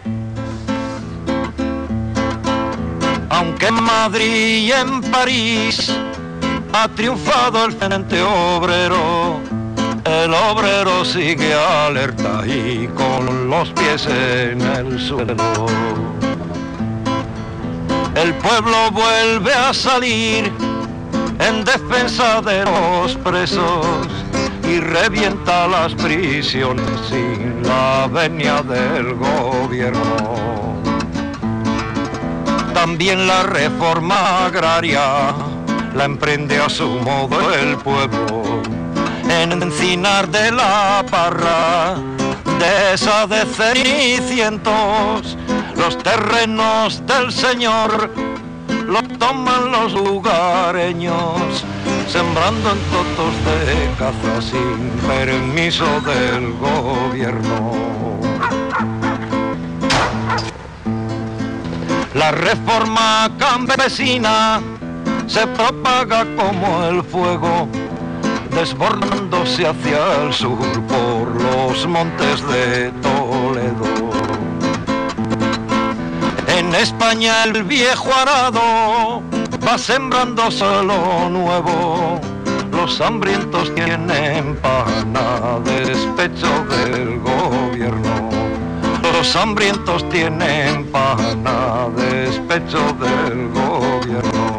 Aunque en Madrid y en París ha triunfado el frente obrero, el obrero sigue alerta y con los pies en el suelo. El pueblo vuelve a salir en defensa de los presos y revienta las prisiones sin la venia del gobierno. También la reforma agraria la emprende a su modo el pueblo, en Encinar de la Parra, Dehesa de Cenicientos, los terrenos del señor los toman los lugareños, sembrando en totos de caza sin permiso del gobierno. La reforma campesina se propaga como el fuego, desbordándose hacia el sur por los montes de Toledo. En España el viejo arado va sembrando solo nuevo, los hambrientos tienen pan a despecho del gobierno. Los hambrientos tienen pan a despecho del gobierno.